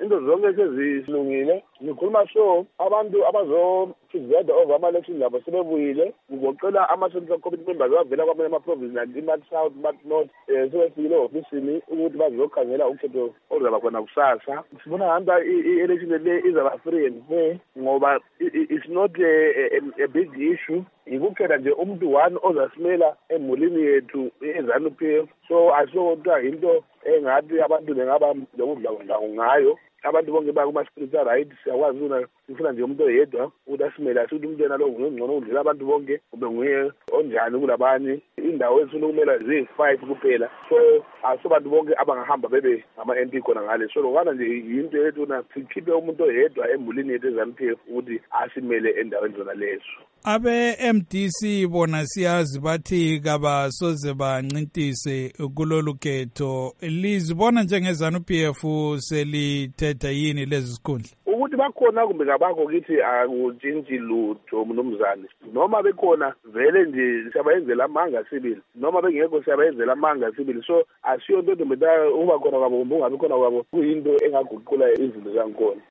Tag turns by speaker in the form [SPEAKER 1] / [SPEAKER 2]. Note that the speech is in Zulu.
[SPEAKER 1] into zonke sezilungile. Ngikhuluma so abantu abazo-preside over ama-election labo sebebuyile. Ngizoqela ama-central committee members avela kwamanye ama-province like iMathi South, iMathi North, sebefikile ofisini ukuthi bazokhangela ukhetho oluzaba khona kusasa. Sibona ngathi i-election le izaba free and fair ngoba it's not a big issue. Yikukhetha nje umuntu one ozasimela emulini yethu eZANU-PF. So asokuthiwa into engathi abantu bengaba lokudlawo ngayo. Abantu bonke bakuma-spiritual right siyakwazi ukuna sifuna nje umuntu oyedwa ukuthi asimele asithi umuntu yena lo ngcono udlula abantu bonke kube nguye onjani kulabanye. Indawo ezifuna ukumela ziyi-5 kuphela. So asobantu bonke abangahamba bebe ama-MP khona ngale. So lokwana nje yinto yethu na sikhiphe umuntu oyedwa emulini yethu eZANU-PF ukuthi asimele endaweni zona lezo.
[SPEAKER 2] Abe-MDC bona siyazi bathi kabasoze bancintise kulolu khetho. Lizibona njengeZANU-PF selithetha yini lezi zikhundla?
[SPEAKER 1] Ukuthi bakhona kumbe kabakho kithi akutshintshi lutho mnumzane. Noma bekhona vele nje siyabayenzela amanga sibili. Noma bengekho siyabayenzela amanga sibili. So asiyo into nje uba khona kwabo kumbe ungabi khona kwabo kuyinto engaguqula izinto zangikhona.